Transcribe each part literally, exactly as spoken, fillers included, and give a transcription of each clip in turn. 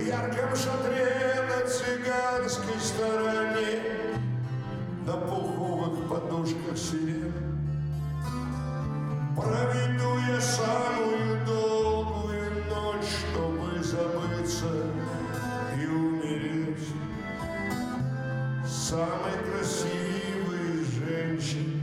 ярком шатре на цыганской стороне, на пуховых подушках сирен проведу я самую долгую ночь, чтобы забыться и умереть. Самой красивой женщине,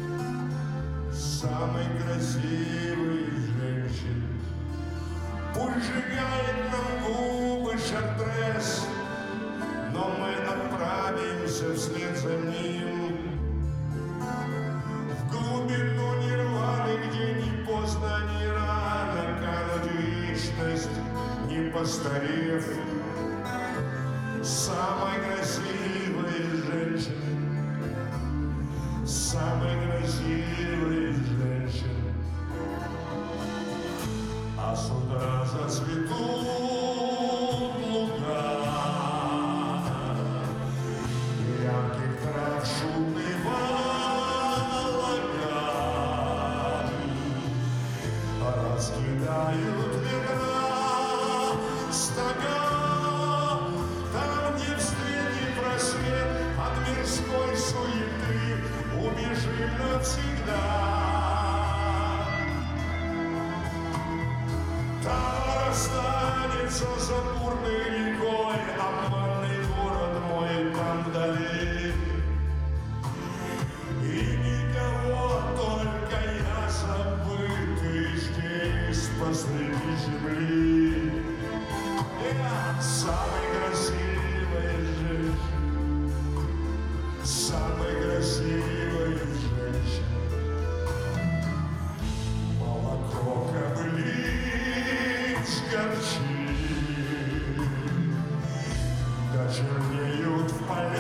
самой красивой женщине, пусть сжигает нам губы шартрес, но мы отправимся вслед за ним в глубину нирваны, где ни поздно, ни рано кануть в вечность, не постарев. Самой красивой женщины, самой красивой женщины, а с утра зацветут луга, ярких трав шумный балаган, раскидают ветра стога. От мирской суеты убежим навсегда. Там останется за бурной рекой обманный город мой там вдали. И никого, только я забытый здесь посреди земли. Я самый красивый женщина, самой красивой женщины. Молоко кобылиц горчит, да чернеют в полях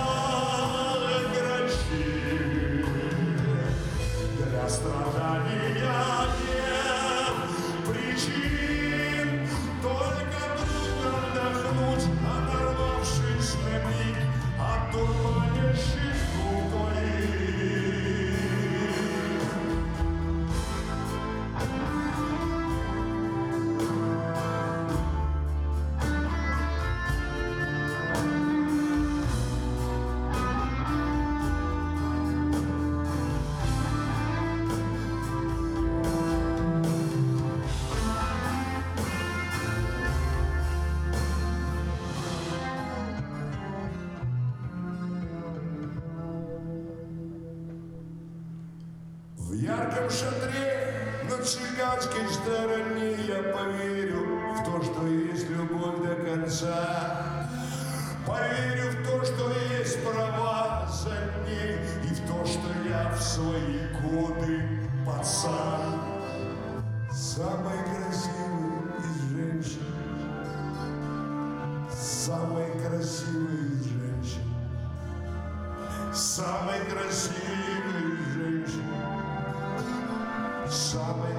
грачи. Для страдания нет причин, только трудно вдохнуть, оторвавшись на миг от дурманящих губ. В ярком шатре на цыганской стороне я поверю в то, что есть любовь до конца. Поверю в то, что есть права за ней, и в то, что я в свои годы пацан. Самый красивый из женщин, самый красивый из женщин, самый красивый из женщин, самой